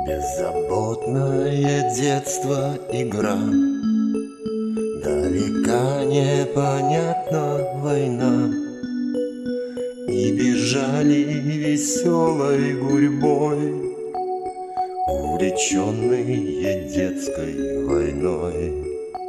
Беззаботное детство, игра, далека непонятна война. И бежали веселой гурьбой, увлеченные детской войной.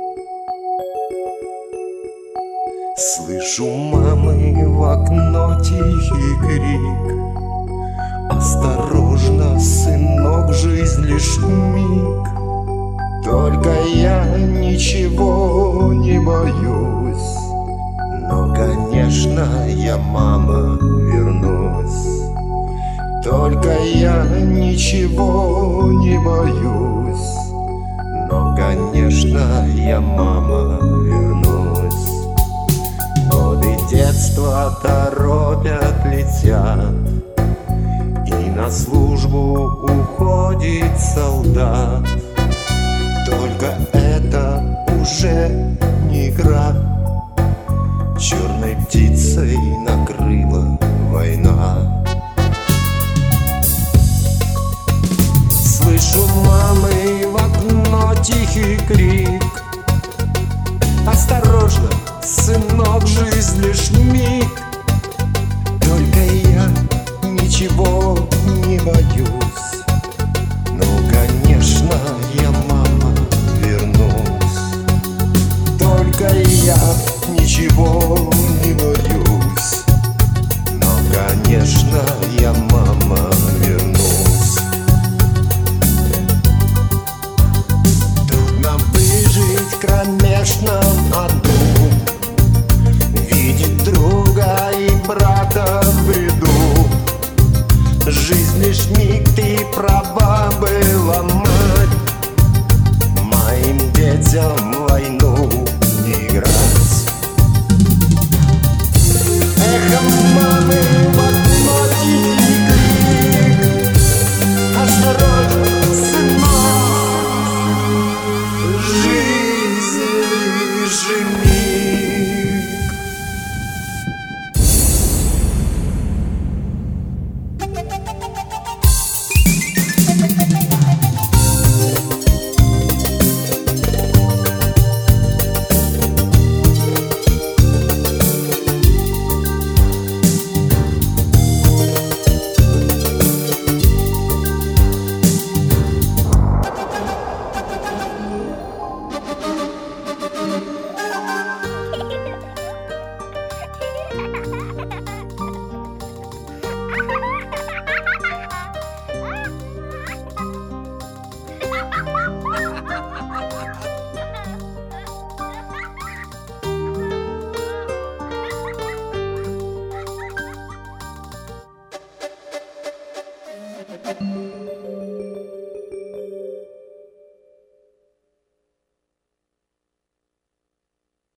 Слышу мамы в окно тихий крик: осторожно, сынок, жизнь лишь миг. Только я ничего не боюсь, но, конечно, я, мама, вернусь. Только я ничего не боюсь, но, конечно, я, мама, вернусь. Годы детства торопят, летят, и на службу уходит солдат. Только это уже не игра, черной птицей накрыла война. Слышу мамы в окно тихий крик: осторожно, сынок, жизнь лишь миг. Только я ничего не боюсь, ну, конечно, я, мама, вернусь. Только я ничего не боюсь, но, конечно, я, мама, вернусь. Трудно выжить в кромешном аду, видеть друга и брата в бреду. Жизнь лишь миг, ты права была, мать. Моим детям войну не играть. Эхо мамы в окно тихий крик: осторожно, сынок, жизнь лишь миг. Thank you.